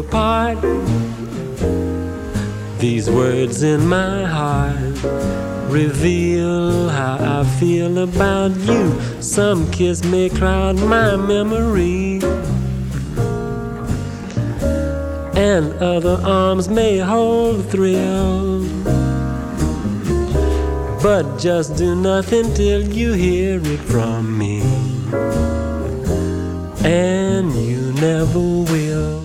apart. These words in my heart reveal how I feel about you. Some kiss may cloud my memory, and other arms may hold the thrill. But just do nothing till you hear it from me, and you never will.